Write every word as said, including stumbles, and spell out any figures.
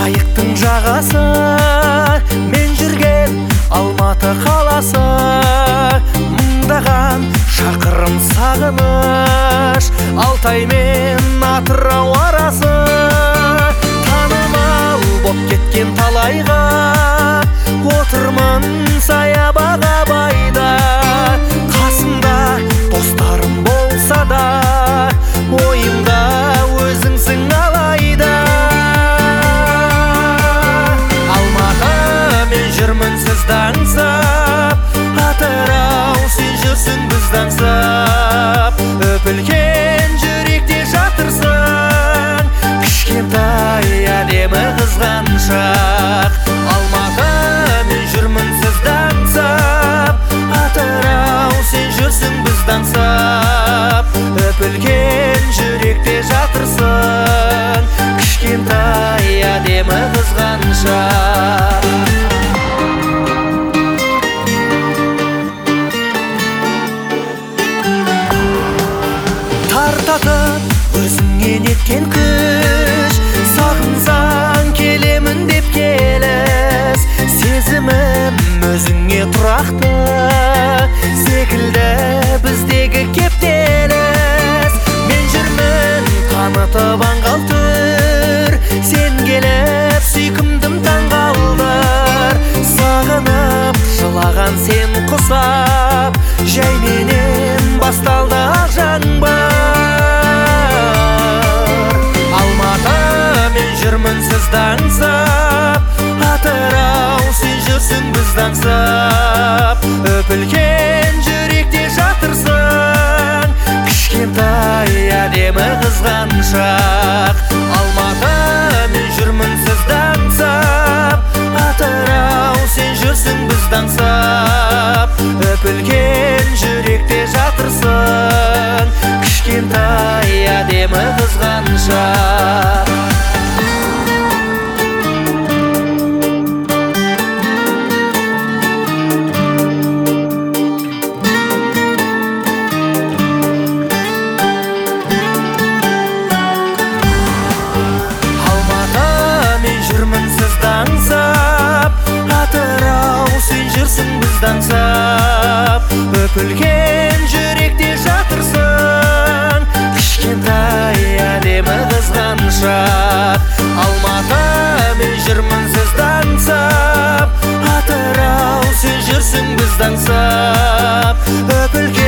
Қайықтың жағасы, мен жүрген Алматы қаласы. Мыңдаған шақырым сағыныш, Алтай мен Атырау арасы. Танымал боп кеткен талайға, отырмын саябақ абайда. Қасымда достарым болса да, ойымда өзіңсің алайда. Алматы, мен жүрмін сізді аңсап, Атырау, сен жүрсің бізді аңсап. Өпілген жүректе жатырсың, кішкентай әдемі қызғаншақ. Алматы, мен жүрмін сізді аңсап, Атырау, сен жүрсің бізді аңсап. Өпілген жүректе жатырсың, кішкентай әдемі қызғаншақ. Тартатын өзіңе неткен күш, сағынсаң келемін деп келіс. Сезімім өзіңе тұрақты, секілді біздегі кептеліс. Мен жүрмін қанытып аңғал түр, сен келіп сүйкімдім таңғалдыр. Сағынып жылаған сен құсап, жайменен басталды ақ жаңбыр. Алматы, мен жүрмін сізді аңсап, Атырау, сен жүрсің бізді аңсап. Өпілген жүректе жатырсың, кішкентай әдемі қызғаншақ. Алматы, мен жүрмін сізді аңсап, Атырау, сен жүрсің бізді аңсап. Өпілген жүректе жатырсың, кішкентай әдемі қызғаншақ. Алматы, мен жүрмін сізді аңсап, Атырау, сен жүрсің бізді аңсап. Өпілген жүректе жатырсың, кішкентай әдемі қызғаншақ. Алматы, мен жүрмін сізді аңсап, Атырау, сен жүрсің бізді аңсап. Өпілген